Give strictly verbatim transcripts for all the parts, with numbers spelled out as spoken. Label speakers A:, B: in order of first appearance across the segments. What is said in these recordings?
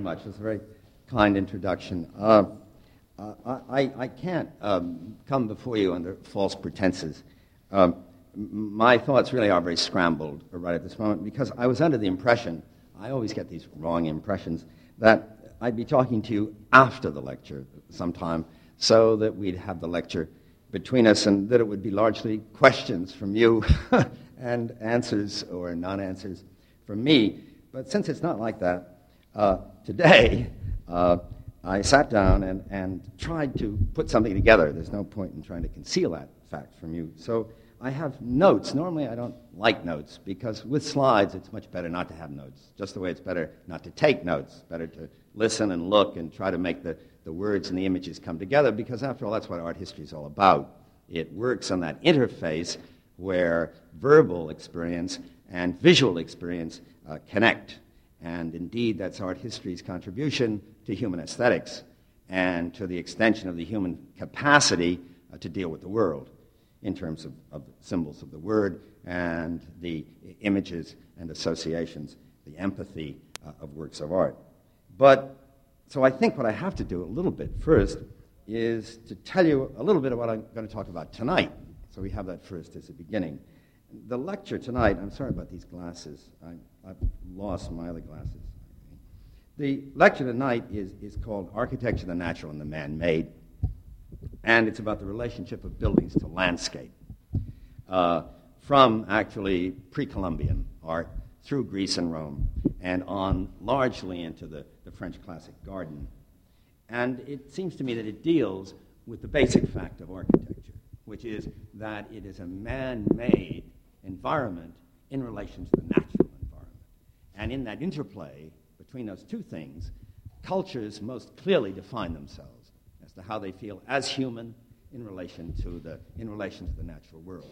A: much. It's a very kind introduction. Uh, uh, I, I can't um, come before you under false pretenses. Um, my thoughts really are very scrambled right at this moment because I was under the impression, I always get these wrong impressions, that I'd be talking to you after the lecture sometime so that we'd have the lecture between us and that it would be largely questions from you and answers or non-answers from me. But since it's not like that, uh, today uh, I sat down and, and tried to put something together. There's no point in trying to conceal that fact from you. So I have notes. Normally I don't like notes because with slides it's much better not to have notes. Just the way it's better not to take notes. Better to listen and look and try to make the, the words and the images come together because after all that's what art history is all about. It works on that interface where verbal experience and visual experience uh, connect. And indeed, that's art history's contribution to human aesthetics and to the extension of the human capacity uh, to deal with the world in terms of, of symbols of the word and the images and associations, the empathy uh, of works of art. But, so I think what I have to do a little bit first is to tell you a little bit of what I'm going to talk about tonight. So we have that first as a beginning. The lecture tonight, I'm sorry about these glasses. I, I've lost my other glasses. The lecture tonight is, is called Architecture, the Natural and the Man-Made, and it's about the relationship of buildings to landscape, uh, from actually pre-Columbian art through Greece and Rome, and on largely into the, the French classic garden. And it seems to me that it deals with the basic fact of architecture, which is that it is a man-made environment in relation to the natural environment. And in that interplay between those two things, cultures most clearly define themselves as to how they feel as human in relation to the, in relation to the natural world.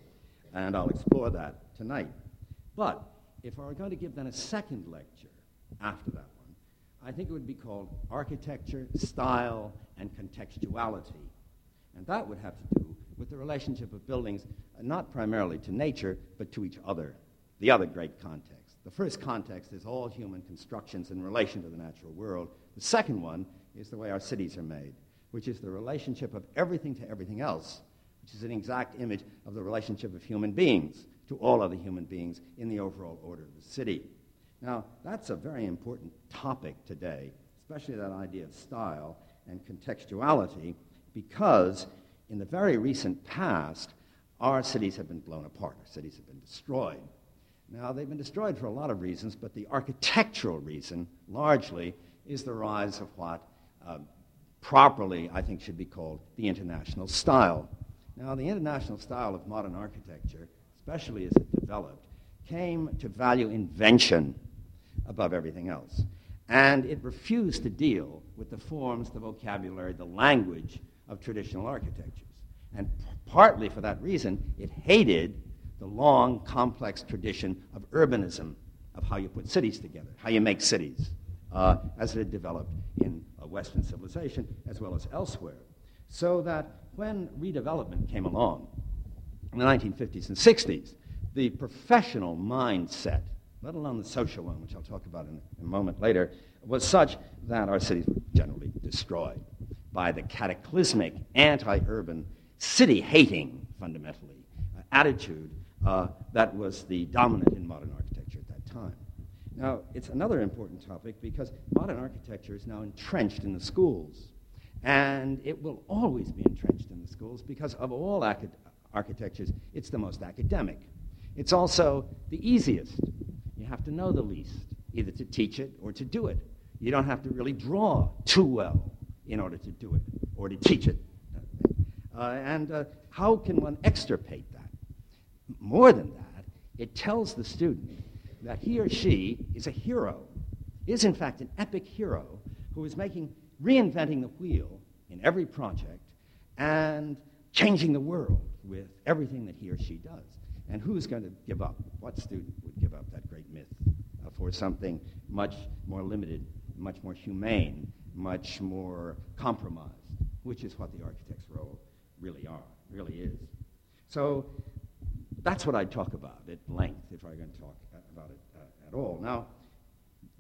A: And I'll explore that tonight. But if I were going to give then a second lecture after that one, I think it would be called Architecture, Style, and Contextuality. And that would have to do with the relationship of buildings, uh, not primarily to nature, but to each other, the other great context. The first context is all human constructions in relation to the natural world. The second one is the way our cities are made, which is the relationship of everything to everything else, which is an exact image of the relationship of human beings to all other human beings in the overall order of the city. Now, that's a very important topic today, especially that idea of style and contextuality, because in the very recent past, our cities have been blown apart. Our cities have been destroyed. Now, they've been destroyed for a lot of reasons, but the architectural reason, largely, is the rise of what uh, properly, I think, should be called the international style. Now, the international style of modern architecture, especially as it developed, came to value invention above everything else. And it refused to deal with the forms, the vocabulary, the language of traditional architectures. And p- partly for that reason, it hated the long, complex tradition of urbanism, of how you put cities together, how you make cities, uh, as it had developed in uh, Western civilization as well as elsewhere. So that when redevelopment came along in the nineteen fifties and sixties, the professional mindset, let alone the social one, which I'll talk about in a moment later, was such that our cities were generally destroyed by the cataclysmic anti-urban, city-hating, fundamentally, uh, attitude uh, that was the dominant in modern architecture at that time. Now, it's another important topic because modern architecture is now entrenched in the schools, and it will always be entrenched in the schools because of all acad- architectures, it's the most academic. It's also the easiest. You have to know the least, either to teach it or to do it. You don't have to really draw too well in order to do it or to teach it. Uh, and uh, how can one extirpate that? More than that, it tells the student that he or she is a hero, is in fact an epic hero who is making, reinventing the wheel in every project and changing the world with everything that he or she does. And who's going to give up? What student would give up that great myth uh, for something much more limited, much more humane, much more compromised, which is what the architect's role really are, really is. So that's what I'd talk about at length if I were going to talk about it uh, at all. Now,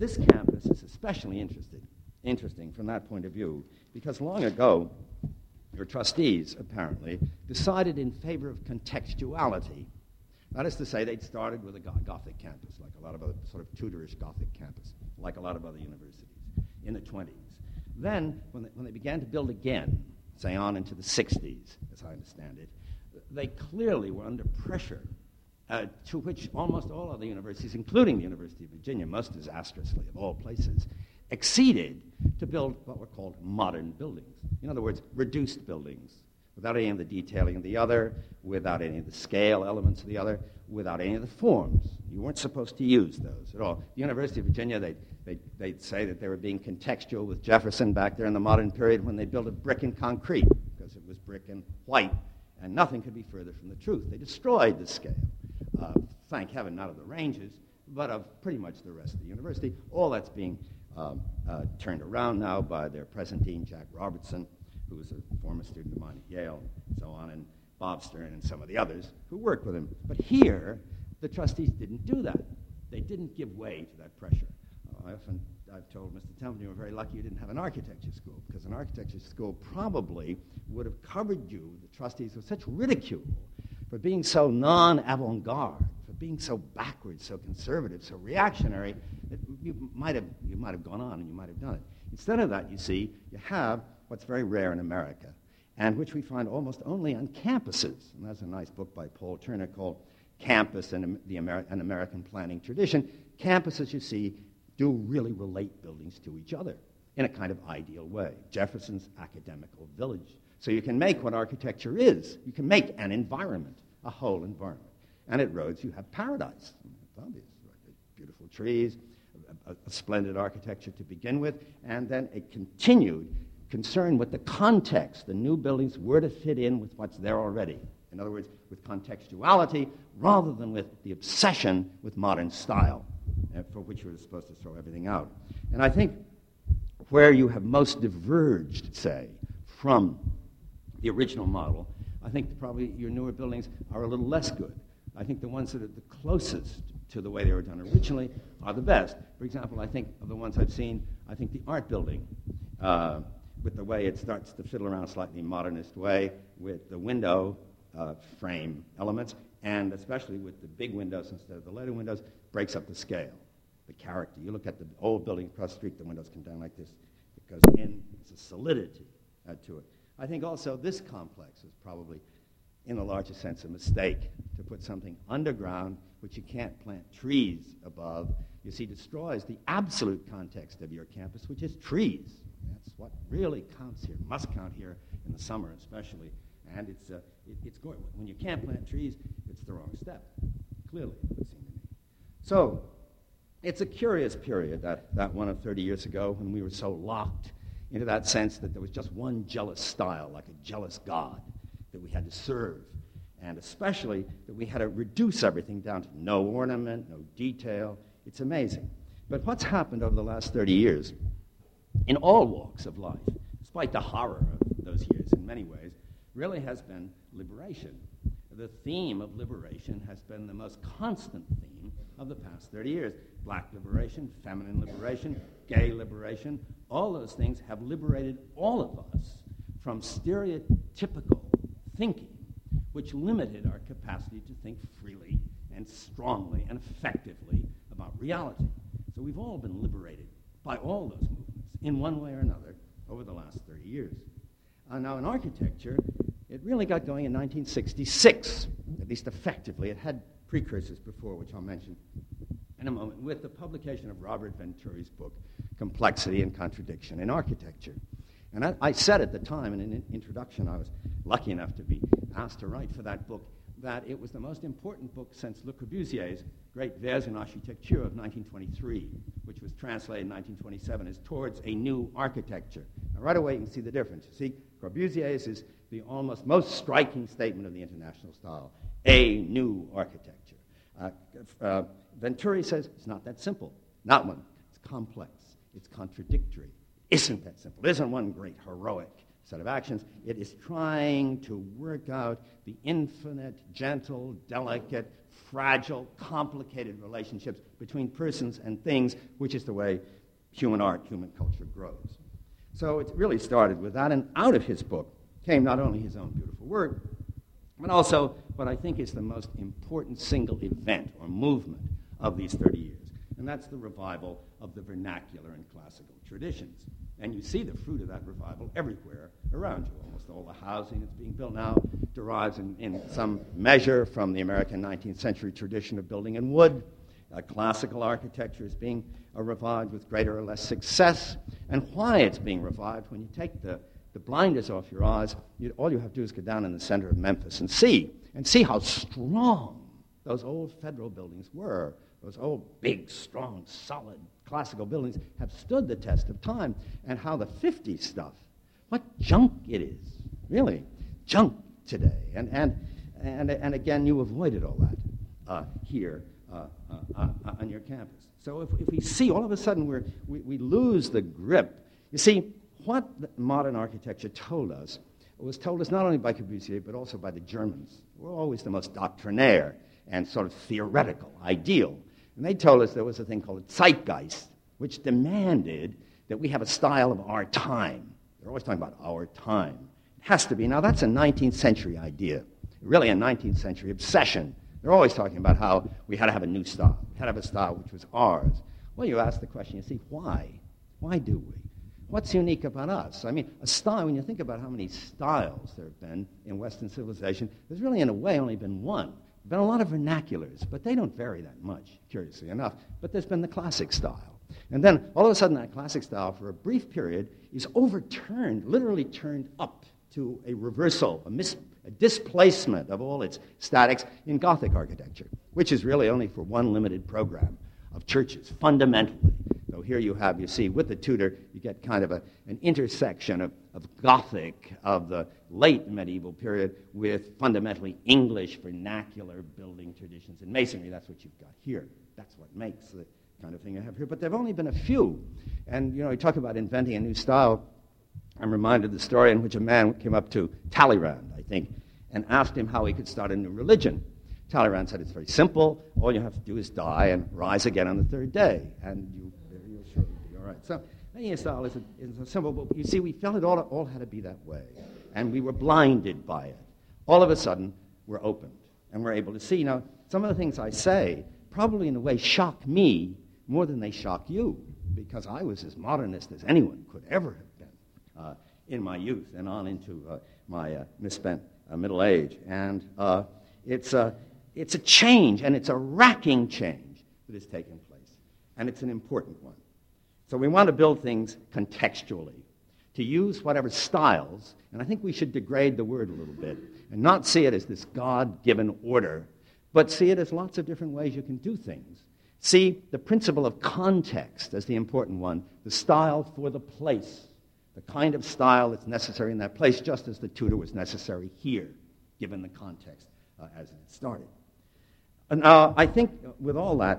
A: This campus is especially interested, interesting from that point of view because long ago, your trustees, apparently, decided in favor of contextuality. That is to say, they'd started with a Gothic campus, like a lot of other sort of Tudorish Gothic campus, like a lot of other universities in the twenties. Then, when they, when they began to build again, say on into the sixties, as I understand it, they clearly were under pressure, uh, to which almost all other universities, including the University of Virginia, most disastrously of all places, acceded to build what were called modern buildings. In other words, reduced buildings, without any of the detailing of the other, without any of the scale elements of the other, without any of the forms. You weren't supposed to use those at all. The University of Virginia, they'd, they'd, they'd say that they were being contextual with Jefferson back there in the modern period when they built a brick and concrete, because it was brick and white, and nothing could be further from the truth. They destroyed the scale. Uh, thank heaven, not of the ranges, but of pretty much the rest of the university. All that's being um, uh, turned around now by their present dean, Jack Robertson, who was a former student of mine at Yale, and so on, and Bob Stern and some of the others who worked with him. But here, the trustees didn't do that. They didn't give way to that pressure. Uh, I often, I've told Mister Templeton, you were very lucky you didn't have an architecture school, because an architecture school probably would have covered you, the trustees, with such ridicule for being so non-avant-garde, for being so backward, so conservative, so reactionary, that you might have you might have gone on and you might have done it. Instead of that, you see, you have what's very rare in America, and which we find almost only on campuses. And that's a nice book by Paul Turner called Campus and the Ameri- an American Planning Tradition. Campuses, you see, do really relate buildings to each other in a kind of ideal way. Jefferson's academical village. So you can make what architecture is. You can make an environment, a whole environment. And at Rhodes, you have paradise. It's obvious, right? Beautiful trees, a, a splendid architecture to begin with, and then a continued concern with the context. The new buildings were to fit in with what's there already. In other words, with contextuality, rather than with the obsession with modern style, uh, for which you were supposed to throw everything out. And I think where you have most diverged, say, from the original model, I think probably your newer buildings are a little less good. I think the ones that are the closest to the way they were done originally are the best. For example, I think of the ones I've seen, I think the art building, uh, with the way it starts to fiddle around a slightly modernist way, with the window uh, frame elements, and especially with the big windows instead of the later windows, breaks up the scale, the character. You look at the old building across the street, the windows come down like this. It goes in, it's a solidity uh, to it. I think also this complex is probably, in a larger sense, a mistake to put something underground which you can't plant trees above. You see, destroys the absolute context of your campus, which is trees. That's what really counts here, must count here in the summer especially. And it's uh, it, it's going, when you can't plant trees, it's the wrong step, clearly, it would seem to me. So it's a curious period, that, that one of thirty years ago, when we were so locked into that sense that there was just one jealous style, like a jealous god, that we had to serve, and especially that we had to reduce everything down to no ornament, no detail. It's amazing. But what's happened over the last thirty years, in all walks of life, despite the horror of those years in many ways, really has been liberation. The theme of liberation has been the most constant theme of the past thirty years. Black liberation, feminine liberation, gay liberation, all those things have liberated all of us from stereotypical thinking, which limited our capacity to think freely and strongly and effectively about reality. So we've all been liberated by all those movements in one way or another over the last thirty years. Uh, now in architecture, it really got going in nineteen sixty-six, at least effectively. It had precursors before, which I'll mention in a moment, with the publication of Robert Venturi's book, Complexity and Contradiction in Architecture. And I, I said at the time in an introduction, I was lucky enough to be asked to write for that book, that it was the most important book since Le Corbusier's great Vers une Architecture of nineteen twenty-three, which was translated in nineteen twenty-seven as Towards a New Architecture. Now, right away, you can see the difference. You see, Corbusier's is the almost most striking statement of the international style, a new architecture. Uh, uh, Venturi says it's not that simple. Not one. It's complex. It's contradictory. It isn't that simple. It isn't one great heroic set of actions. It is trying to work out the infinite, gentle, delicate, fragile, complicated relationships between persons and things, which is the way human art, human culture grows. So it really started with that, and out of his book came not only his own beautiful work, but also what I think is the most important single event or movement of these thirty years, and that's the revival of the vernacular and classical traditions. And you see the fruit of that revival everywhere around you. Almost all the housing that's being built now derives in, in some measure from the American nineteenth century tradition of building in wood. Uh, classical architecture is being uh, revived with greater or less success. And why it's being revived, when you take the, the blinders off your eyes, you, all you have to do is go down in the center of Memphis and see, and see how strong those old federal buildings were. Those old, big, strong, solid classical buildings have stood the test of time, and how the fifties stuff, what junk it is, really, junk today. And and and, and again, you avoided all that uh, here uh, uh, uh, on your campus. So if, if we see all of a sudden we're, we, we lose the grip, you see, what modern architecture told us was told us not only by Corbusier, but also by the Germans. We're always the most doctrinaire and sort of theoretical, ideal. And they told us there was a thing called a zeitgeist, which demanded that we have a style of our time. They're always talking about our time. It has to be. Now, that's a nineteenth century idea, really a nineteenth century obsession. They're always talking about how we had to have a new style. We had to have a style which was ours. Well, you ask the question, you see, why? Why do we? What's unique about us? I mean, a style, when you think about how many styles there have been in Western civilization, there's really, in a way, only been one. There have been a lot of vernaculars, but they don't vary that much, curiously enough. But there's been the classic style. And then, all of a sudden, that classic style, for a brief period, is overturned, literally turned up to a reversal, a, mis- a displacement of all its statics in Gothic architecture, which is really only for one limited program of churches, fundamentally. So here you have, you see, with the Tudor, you get kind of a, an intersection of, of Gothic of the late medieval period with fundamentally English vernacular building traditions. In masonry, that's what you've got here. That's what makes the kind of thing you have here. But there have only been a few. And, you know, you talk about inventing a new style. I'm reminded of the story in which a man came up to Talleyrand, I think, and asked him how he could start a new religion. Talleyrand said, it's very simple. All you have to do is die and rise again on the third day, and you, you'll surely be all right. So making a style is a, is a simple, but you see, we felt it all, all had to be that way, and we were blinded by it. All of a sudden, we're opened, and we're able to see. Now, some of the things I say probably in a way shock me more than they shock you, because I was as modernist as anyone could ever have been uh, in my youth and on into uh, my uh, misspent uh, middle age. And uh, it's a... It's a change, and it's a racking change that is taking place, and it's an important one. So we want to build things contextually, to use whatever styles, and I think we should degrade the word a little bit, and not see it as this God-given order, but see it as lots of different ways you can do things. See the principle of context as the important one, the style for the place, the kind of style that's necessary in that place, just as the Tudor was necessary here, given the context uh, as it started. And uh, I think with all that,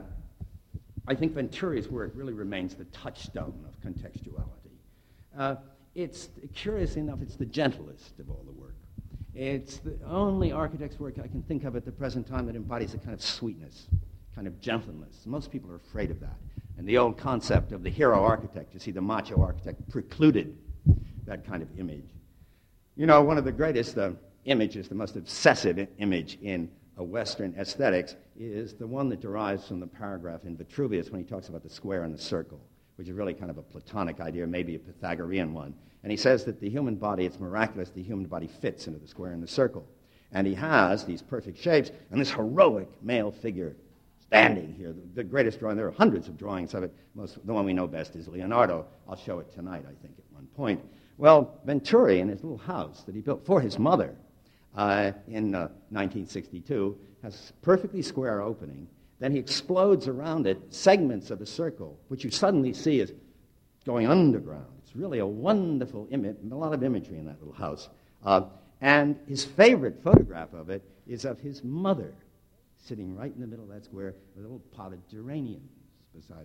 A: I think Venturi's work really remains the touchstone of contextuality. Uh, it's, curiously enough, it's the gentlest of all the work. It's the only architect's work I can think of at the present time that embodies a kind of sweetness, kind of gentleness. Most people are afraid of that. And the old concept of the hero architect, you see, the macho architect precluded that kind of image. You know, one of the greatest uh, images, the most obsessive I- image in a Western aesthetics is the one that derives from the paragraph in Vitruvius when he talks about the square and the circle, which is really kind of a Platonic idea, maybe a Pythagorean one. And he says that the human body, it's miraculous, the human body fits into the square and the circle. And he has these perfect shapes and this heroic male figure standing here. The, the greatest drawing, there are hundreds of drawings of it. Most, the one we know best is Leonardo. I'll show it tonight, I think, at one point. Well, Venturi, in his little house that he built for his mother, Uh, in uh, nineteen sixty-two, has a perfectly square opening. Then he explodes around it segments of a circle, which you suddenly see is going underground. It's really a wonderful image, a lot of imagery in that little house. Uh, and his favorite photograph of it is of his mother sitting right in the middle of that square with a little pot of geraniums beside her.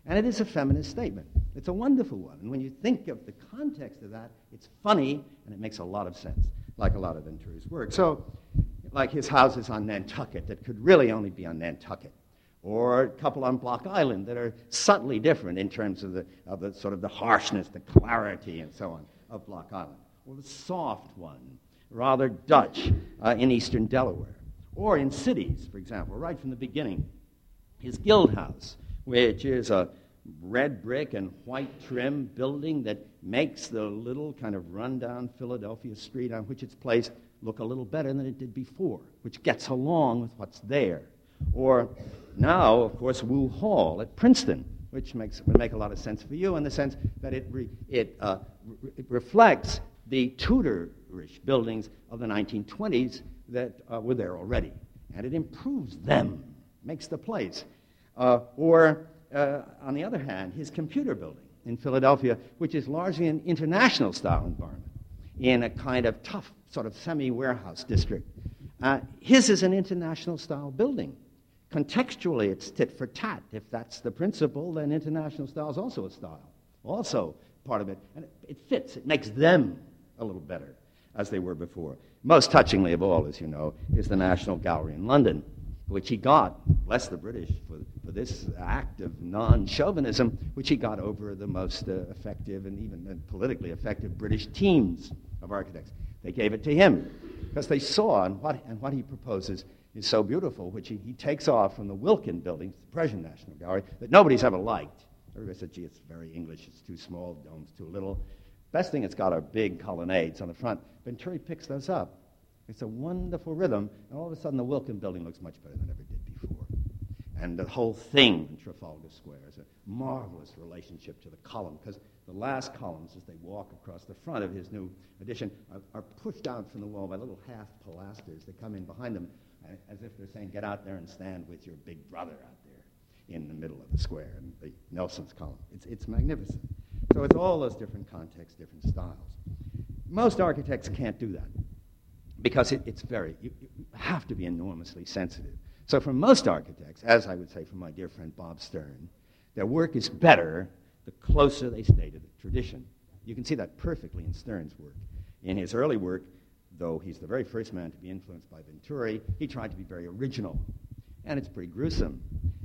A: And it is a feminist statement. It's a wonderful one. And when you think of the context of that, it's funny, and it makes a lot of sense, like a lot of Venturi's work. So, like his houses on Nantucket that could really only be on Nantucket, or a couple on Block Island that are subtly different in terms of the, of the sort of the harshness, the clarity, and so on of Block Island, or the soft one, rather Dutch, uh, in eastern Delaware, or in cities, for example, right from the beginning. His Guild House, which is a red brick and white trim building that makes the little kind of rundown Philadelphia street on which it's placed look a little better than it did before, which gets along with what's there. Or now, of course, Wu Hall at Princeton, which makes would make a lot of sense for you in the sense that it re, it, uh, re, it reflects the Tudorish buildings of the nineteen twenties that uh, were there already, and it improves them, makes the place. Uh, or uh, on the other hand, his computer building in Philadelphia, which is largely an international style environment in a kind of tough sort of semi-warehouse district. Uh, his is an international style building. Contextually, it's tit for tat. If that's the principle, then international style is also a style, also part of it. And it, it fits. It makes them a little better as they were before. Most touchingly of all, as you know, is the National Gallery in London, which he got, bless the British for, for this act of non-chauvinism, which he got over the most uh, effective and even uh, politically effective British teams of architects. They gave it to him because they saw, and what, and what he proposes is so beautiful, which he, he takes off from the Wilkin building, the Prussian National Gallery, that nobody's ever liked. Everybody said, gee, it's very English, it's too small, the dome's too little. Best thing it's got are big colonnades on the front. Venturi picks those up. It's a wonderful rhythm, and all of a sudden the Wilkin building looks much better than it ever did before. And the whole thing in Trafalgar Square is a marvelous relationship to the column, because the last columns, as they walk across the front of his new addition, are, are pushed out from the wall by little half pilasters that come in behind them, as if they're saying, get out there and stand with your big brother out there in the middle of the square, and the Nelson's column. It's, it's magnificent. So it's all those different contexts, different styles. Most architects can't do that, because it, it's very, you, you have to be enormously sensitive. So for most architects, as I would say from my dear friend Bob Stern, their work is better the closer they stay to the tradition. You can see that perfectly in Stern's work. In his early work, though he's the very first man to be influenced by Venturi, he tried to be very original, and it's pretty gruesome.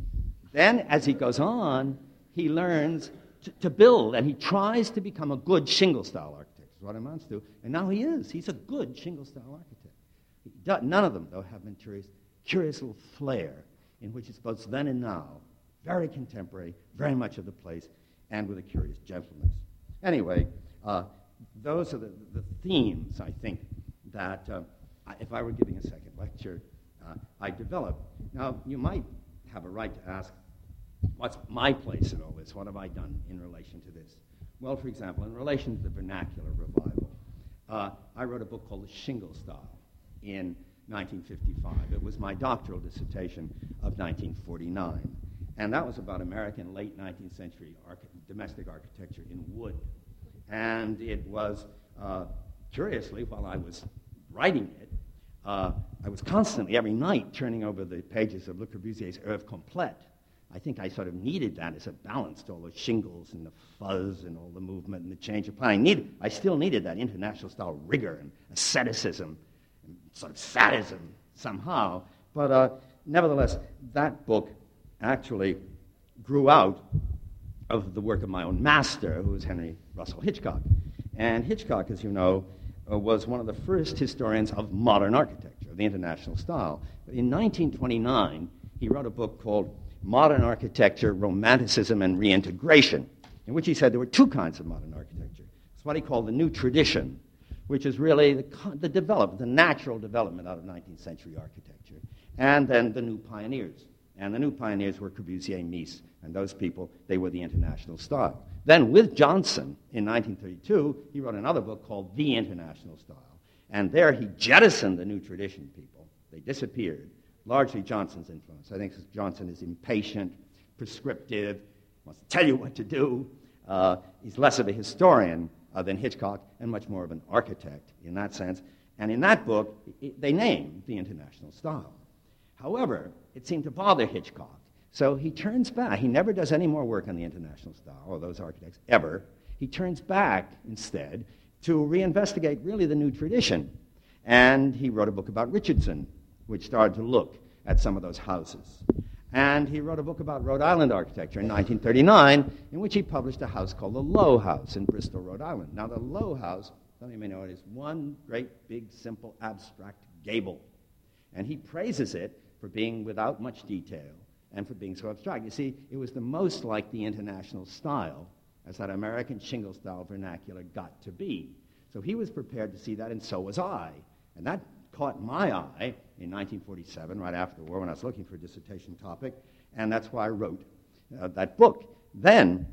A: Then, as he goes on, he learns to, to build, and he tries to become a good shingle-style architect, is what it amounts to, and now he is. He's a good shingle-style architect. He does, none of them, though, have Venturi's curious little flair, in which it's both then and now, very contemporary, very much of the place, and with a curious gentleness. Anyway, uh, those are the, the themes, I think, that uh, I, if I were giving a second lecture, uh, I developed. Now, you might have a right to ask, what's my place in all this? What have I done in relation to this? Well, for example, in relation to the vernacular revival, uh, I wrote a book called The Shingle Style in nineteen fifty-five. It was my doctoral dissertation of nineteen forty-nine. And that was about American late nineteenth century arch- domestic architecture in wood. And it was, uh, curiously, while I was writing it, uh, I was constantly, every night, turning over the pages of Le Corbusier's Œuvre Complète. I think I sort of needed that as a balance to all the shingles and the fuzz and all the movement and the change of plan. I, needed, I still needed that international style rigor and asceticism and sort of sadism somehow. But uh, nevertheless, that book actually grew out of the work of my own master, who was Henry Russell Hitchcock. And Hitchcock, as you know, uh, was one of the first historians of modern architecture, of the international style. But in nineteen twenty-nine, he wrote a book called Modern Architecture, Romanticism, and Reintegration, in which he said there were two kinds of modern architecture. It's what he called the new tradition, which is really the, the development, the natural development out of nineteenth century architecture, and then the new pioneers. And the new pioneers were Corbusier, Mies, and those people, they were the international style. Then with Johnson, in nineteen thirty-two, he wrote another book called The International Style. And there he jettisoned the new tradition people. They disappeared. Largely Johnson's influence. I think Johnson is impatient, prescriptive, wants to tell you what to do. Uh, he's less of a historian uh, than Hitchcock, and much more of an architect in that sense. And in that book, it, they name the international style. However, it seemed to bother Hitchcock. So he turns back. He never does any more work on the international style, or those architects, ever. He turns back, instead, to reinvestigate really the new tradition. And he wrote a book about Richardson, which started to look at some of those houses. And he wrote a book about Rhode Island architecture in nineteen thirty-nine, in which he published a house called the Low House in Bristol, Rhode Island. Now, the Low House, some of you may know it, is one great, big, simple, abstract gable. And he praises it for being without much detail and for being so abstract. You see, it was the most like the international style as that American shingle-style vernacular got to be. So he was prepared to see that, and so was I. And that caught my eye in nineteen forty-seven, right after the war, when I was looking for a dissertation topic, and that's why I wrote uh, that book. Then,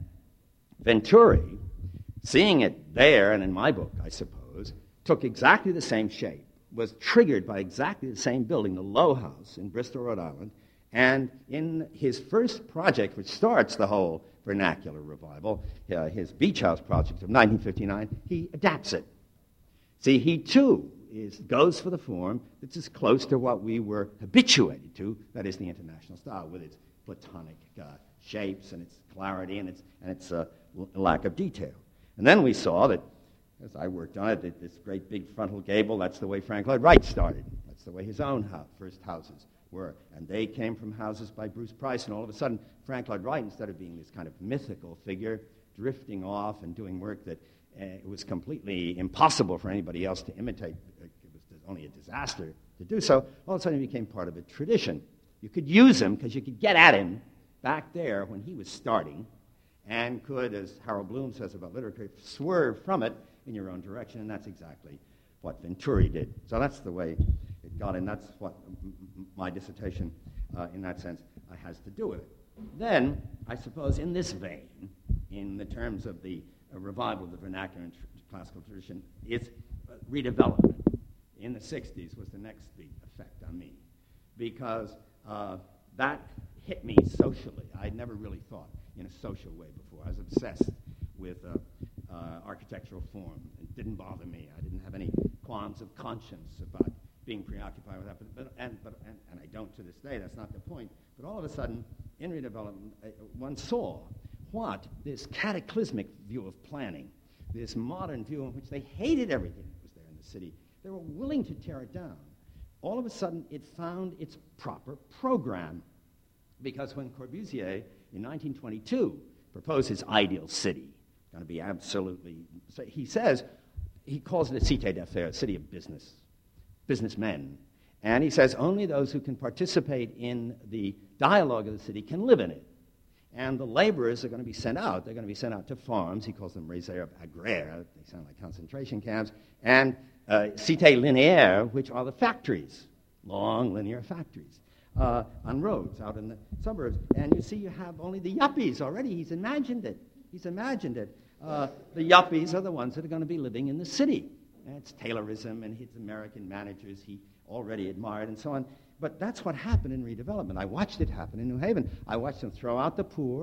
A: Venturi, seeing it there, and in my book, I suppose, took exactly the same shape, was triggered by exactly the same building, the Low House in Bristol, Rhode Island, and in his first project, which starts the whole vernacular revival, uh, his Beach House project of nineteen fifty-nine, he adapts it. See, he too is, goes for the form that's as close to what we were habituated to, that is the international style, with its platonic uh, shapes and its clarity and its, and its uh, l- lack of detail. And then we saw that, as I worked on it, that this great big frontal gable, that's the way Frank Lloyd Wright started. That's the way his own house, first houses were. And they came from houses by Bruce Price, and all of a sudden, Frank Lloyd Wright, instead of being this kind of mythical figure, drifting off and doing work that uh, was completely impossible for anybody else to imitate, it was only a disaster to do so, all of a sudden he became part of a tradition. You could use him because you could get at him back there when he was starting, and could, as Harold Bloom says about literature, swerve from it in your own direction, and that's exactly what Venturi did. So that's the way it got, and that's what m- m- my dissertation, uh, in that sense, uh, has to do with it. Then, I suppose, in this vein, in the terms of the uh, revival of the vernacular and tr- classical tradition, is uh, redevelopment in the sixties was the next big effect on me, because uh, that hit me socially. I'd never really thought in a social way before. I was obsessed with uh, uh, architectural form. It didn't bother me. I didn't have any qualms of conscience about being preoccupied with that. But, but, and, but, and, and I don't to this day. That's not the point. But all of a sudden, in redevelopment, uh, one saw what this cataclysmic view of planning, this modern view in which they hated everything that was there in the city. They were willing to tear it down. All of a sudden, it found its proper program. Because when Corbusier, in nineteen twenty-two, proposed his ideal city, going to be absolutely, so he says, he calls it a cité d'affaires, a city of business, businessmen. And he says only those who can participate in the dialogue of the city can live in it. And the laborers are going to be sent out. They're going to be sent out to farms. He calls them réserves agraires. They sound like concentration camps. And uh, cité linéaires, which are the factories, long linear factories. Uh, on roads out in the suburbs. And you see you have only the yuppies already. He's imagined it. He's imagined it. Uh, the yuppies are the ones that are going to be living in the city. And it's Taylorism and his American managers he already admired and so on. But that's what happened in redevelopment. I watched it happen in New Haven. I watched them throw out the poor,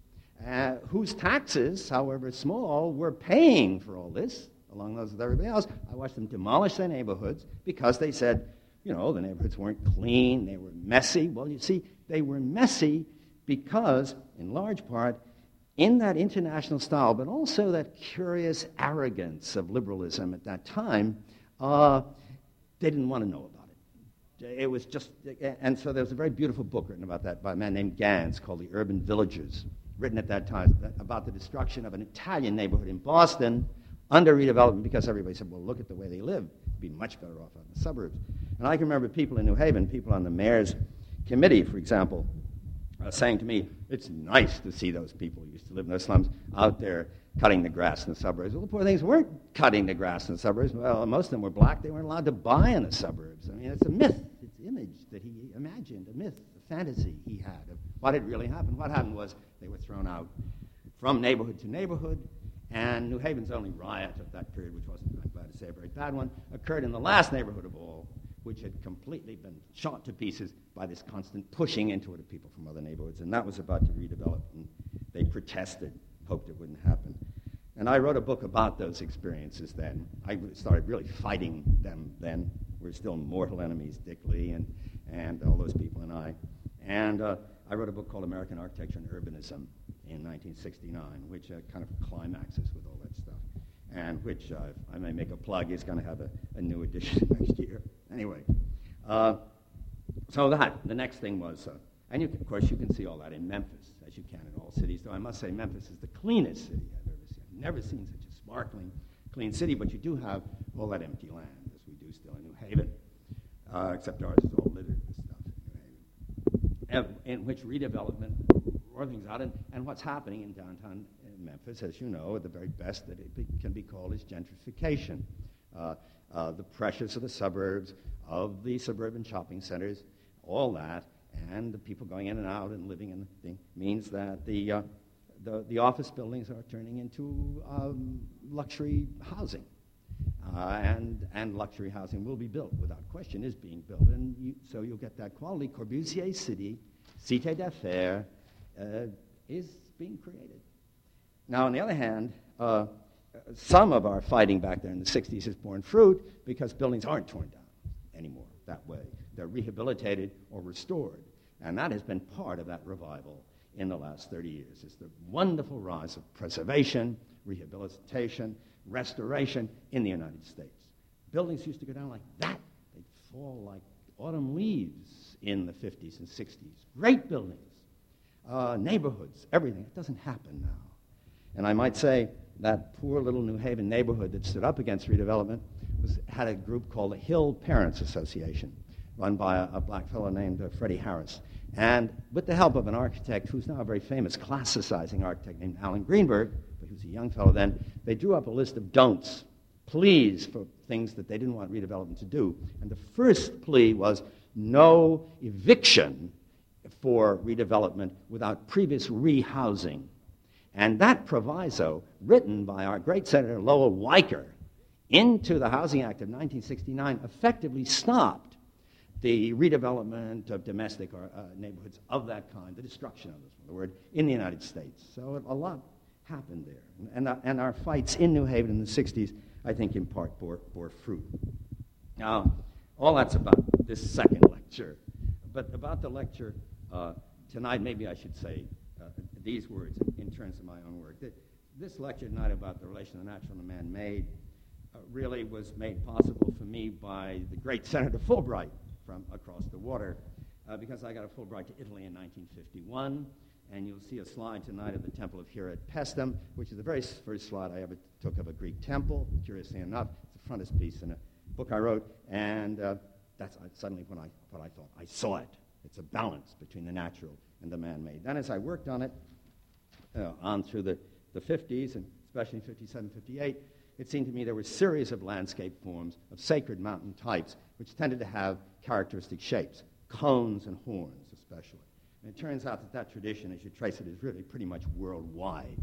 A: uh, whose taxes, however small, were paying for all this, along those with everybody else. I watched them demolish their neighborhoods because they said, you know, the neighborhoods weren't clean, they were messy. Well, you see, they were messy because, in large part, in that international style, but also that curious arrogance of liberalism at that time, uh, they didn't want to know about it. It was just, and so there was a very beautiful book written about that by a man named Gans called The Urban Villagers, written at that time about the destruction of an Italian neighborhood in Boston under redevelopment because everybody said, well, look at the way they live. It'd be much better off out in the suburbs. And I can remember people in New Haven, people on the mayor's committee, for example, uh, saying to me, it's nice to see those people who used to live in those slums out there cutting the grass in the suburbs. Well, the poor things weren't cutting the grass in the suburbs. Well, most of them were black. They weren't allowed to buy in the suburbs. I mean, it's a myth. It's an image that he imagined, a myth, a fantasy he had of what had really happened. What happened was they were thrown out from neighborhood to neighborhood. And New Haven's only riot of that period, which wasn't, I'm glad to say, a very bad one, occurred in the last neighborhood of all, which had completely been shot to pieces by this constant pushing into it of people from other neighborhoods. And that was about to redevelop. And they protested, hoped it wouldn't happen. And I wrote a book about those experiences then. I started really fighting them then. We're still mortal enemies, Dick Lee and, and all those people and I. And uh, I wrote a book called American Architecture and Urbanism in nineteen sixty-nine, which uh, kind of climaxes with all that stuff, and which, uh, if I may make a plug, is going to have a, a new edition next year. Anyway, uh, so that, the next thing was, uh, and you can, of course you can see all that in Memphis, as you can in all cities, though I must say Memphis is the cleanest city I've ever seen. I've never seen such a sparkling, clean city, but you do have all that empty land, as we do still in New Haven, uh, except ours is all littered with stuff in New Haven, in which redevelopment roar things out, and, and what's happening in downtown Memphis, as you know, at the very best that it be, can be called is gentrification. Uh, uh, the pressures of the suburbs, of the suburban shopping centers, all that, and the people going in and out and living in the thing means that the uh, the, the office buildings are turning into um, luxury housing, uh, and and luxury housing will be built without question, is being built, and you, so you'll get that quality. Corbusier City, Cité d'Affaires, uh, is being created. Now, on the other hand, uh, some of our fighting back there in the sixties has borne fruit because buildings aren't torn down anymore that way. They're rehabilitated or restored. And that has been part of that revival in the last thirty years. It's the wonderful rise of preservation, rehabilitation, restoration in the United States. Buildings used to go down like that. They'd fall like autumn leaves in the fifties and sixties. Great buildings, uh, neighborhoods, everything. It doesn't happen now. And I might say that poor little New Haven neighborhood that stood up against redevelopment was, had a group called the Hill Parents Association, run by a, a black fellow named uh, Freddie Harris. And with the help of an architect who's now a very famous classicizing architect named Alan Greenberg, but he was a young fellow then, they drew up a list of don'ts, pleas for things that they didn't want redevelopment to do. And the first plea was no eviction for redevelopment without previous rehousing. And that proviso, written by our great Senator Lowell Weicker into the Housing Act of nineteen sixty-nine, effectively stopped the redevelopment of domestic or, uh, neighborhoods of that kind, the destruction of this the word, in the United States. So a lot happened there. And, uh, and our fights in New Haven in the sixties, I think, in part bore, bore fruit. Now, all that's about this second lecture. But about the lecture uh, tonight, maybe I should say uh, these words in, in terms of my own work. That this lecture tonight about the relation of the natural and the man-made uh, really was made possible for me by the great Senator Fulbright from across the water, uh, because I got a Fulbright to Italy in nineteen fifty-one, and you'll see a slide tonight of the Temple of Hera at Paestum, which is the very first slide I ever took of a Greek temple, curiously enough. It's a frontispiece in a book I wrote, and uh, that's suddenly when I, what I thought. I saw it. It's a balance between the natural and the man-made. Then as I worked on it, uh, on through the, the fifties, and especially in fifty-seven, fifty-eight, it seemed to me there were a series of landscape forms of sacred mountain types which tended to have characteristic shapes, cones and horns especially. And it turns out that that tradition, as you trace it, is really pretty much worldwide.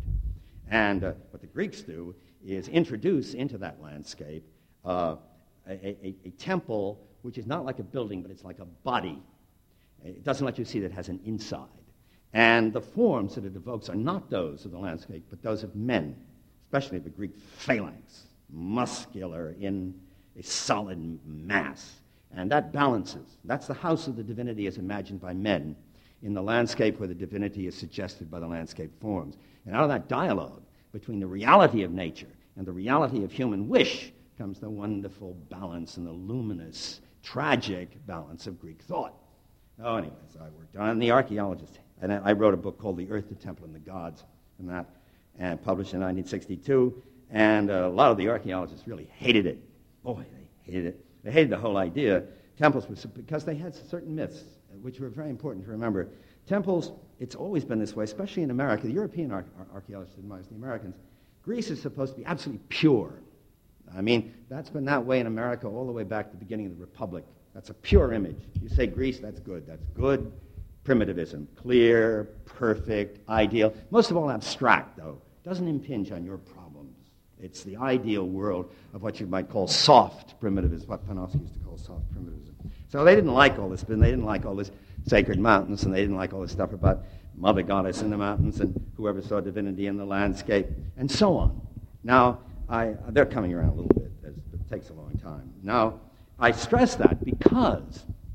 A: And uh, what the Greeks do is introduce into that landscape uh, a, a, a temple which is not like a building, but it's like a body. It doesn't let you see that it has an inside. And the forms that it evokes are not those of the landscape, but those of men, especially the Greek phalanx, muscular in a solid mass. And that balances. That's the house of the divinity as imagined by men in the landscape where the divinity is suggested by the landscape forms. And out of that dialogue between the reality of nature and the reality of human wish comes the wonderful balance and the luminous, tragic balance of Greek thought. Oh, anyways, I worked on the archaeologist. And I wrote a book called The Earth, the Temple, and the Gods, and that, and published in nineteen sixty-two. And uh, a lot of the archaeologists really hated it. Boy, they hated it. They hated the whole idea. Temples were, because they had certain myths, which were very important to remember. Temples, it's always been this way, especially in America. The European ar- ar- archaeologists didn't mind the Americans. Greece is supposed to be absolutely pure. I mean, that's been that way in America all the way back to the beginning of the Republic. That's a pure image. You say Greece, that's good. That's good primitivism. Clear, perfect, ideal. Most of all abstract, though. Doesn't impinge on your problems. It's the ideal world of what you might call soft primitivism, what Panofsky used to call soft primitivism. So they didn't like all this, but they didn't like all this sacred mountains, and they didn't like all this stuff about Mother Goddess in the mountains and whoever saw divinity in the landscape, and so on. Now, I, they're coming around a little bit. It takes a long time. Now, I stress that because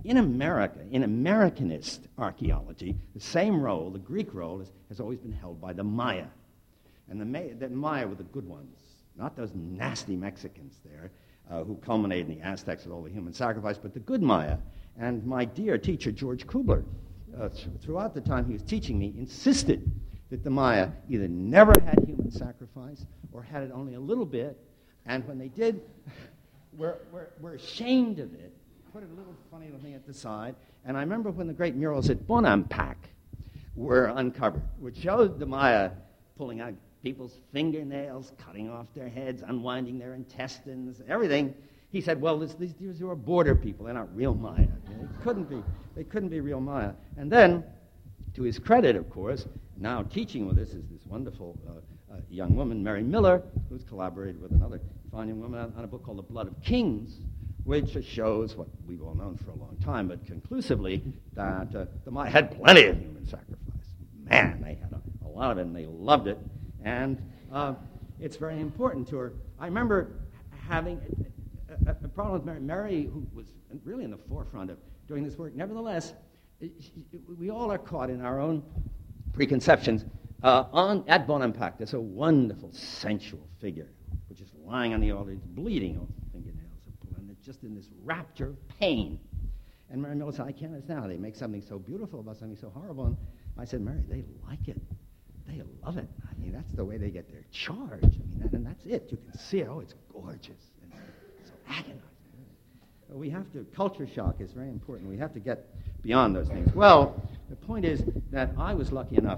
A: in America, in Americanist archaeology, the same role, the Greek role, is, has always been held by the Maya. And the, Ma- the Maya were the good ones, not those nasty Mexicans there uh, who culminated in the Aztecs with all the human sacrifice, but the good Maya. And my dear teacher, George Kubler, uh, th- throughout the time he was teaching me, insisted that the Maya either never had human sacrifice or had it only a little bit, and when they did, we're, we're, we're ashamed of it, put it a little funny little thing at the side. And I remember when the great murals at Bonampak were uncovered, which showed the Maya pulling out people's fingernails, cutting off their heads, unwinding their intestines, everything. He said, well, this, these, these are border people. They're not real Maya. They couldn't be, they couldn't be real Maya. And then, to his credit, of course, now teaching with us is this wonderful uh, uh, young woman, Mary Miller, who's collaborated with another fine young woman on, on a book called The Blood of Kings, which shows what we've all known for a long time, but conclusively, that uh, the Maya had plenty of human sacrifice. Man, they had a, a lot of it, and they loved it. And uh, it's very important to her. I remember having a, a, a problem with Mary, Mary, who was really in the forefront of doing this work. Nevertheless, she, we all are caught in our own preconceptions. Uh, on at Bonampak, there's a wonderful, sensual figure, which is lying on the altar, it's bleeding on the fingernails, and it's just in this rapture of pain. And Mary Miller said, I can't understand how they make something so beautiful about something so horrible. And I said, Mary, they like it. They love it. I mean, that's the way they get their charge. I mean, that, and that's it. You can see it. Oh, it's gorgeous. And so agonizing. We have to, culture shock is very important. We have to get beyond those things. Well, the point is that I was lucky enough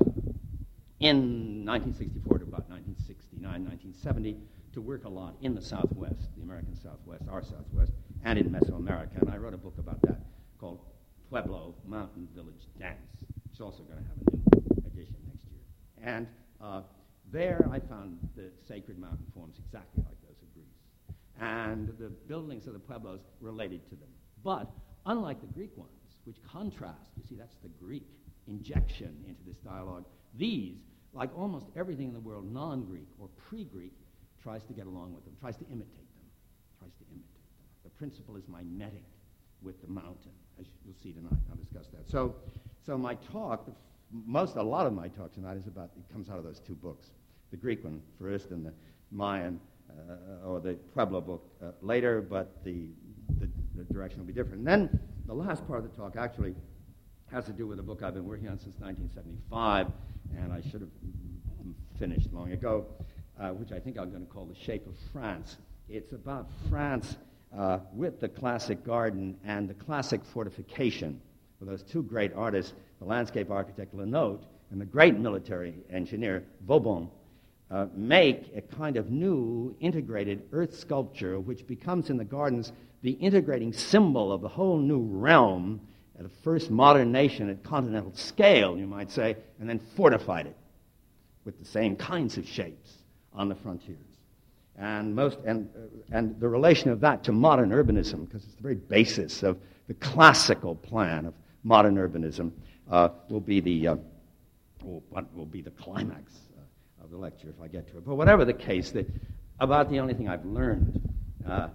A: in nineteen sixty-four to about nineteen sixty-nine, nineteen seventy to work a lot in the Southwest, the American Southwest, our Southwest, and in Mesoamerica. And I wrote a book about that called Pueblo Mountain Village Dance, which is also going to have a new edition next year. And uh, there I found the sacred mountain forms exactly like those of Greece. And the buildings of the Pueblos related to them. But unlike the Greek ones, which contrast, you see, that's the Greek injection into this dialogue, these, like almost everything in the world non-Greek or pre-Greek, tries to get along with them, tries to imitate them, tries to imitate them. The principle is mimetic with the mountain, as you'll see tonight. I'll discuss that. So, so my talk, the Most, a lot of my talk tonight is about, it comes out of those two books. The Greek one first and the Mayan, uh, or the Pueblo book uh, later, but the, the, the direction will be different. And then the last part of the talk actually has to do with a book I've been working on since nineteen seventy-five, and I should have finished long ago, uh, which I think I'm going to call The Shape of France. It's about France uh, with the classic garden and the classic fortification, with those two great artists, the landscape architect Lenotre and the great military engineer Vauban, uh, make a kind of new integrated earth sculpture which becomes in the gardens the integrating symbol of the whole new realm at a first modern nation at continental scale, you might say, and then fortified it with the same kinds of shapes on the frontiers. And most and uh, and the relation of that to modern urbanism, because it's the very basis of the classical plan of modern urbanism, uh, will be the uh, will, what will be the climax uh, of the lecture if I get to it. But whatever the case, the, about the only thing I've learned uh,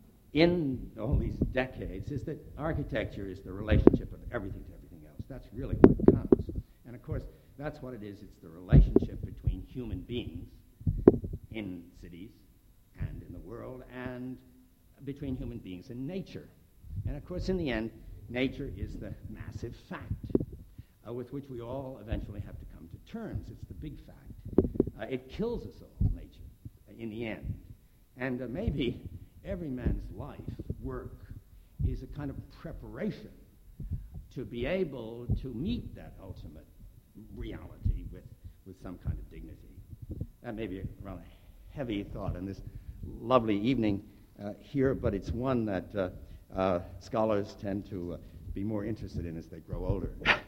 A: in all these decades is that architecture is the relationship of everything to everything else. That's really what counts. And of course, that's what it is. It's the relationship between human beings in cities and in the world, and between human beings and nature. And of course, in the end, nature is the massive fact uh, with which we all eventually have to come to terms. It's the big fact. Uh, it kills us all, nature, uh, in the end. And uh, maybe every man's life, work, is a kind of preparation to be able to meet that ultimate reality with, with some kind of dignity. That may be a rather heavy thought in this lovely evening uh, here, but it's one that uh, uh, scholars tend to uh, be more interested in as they grow older.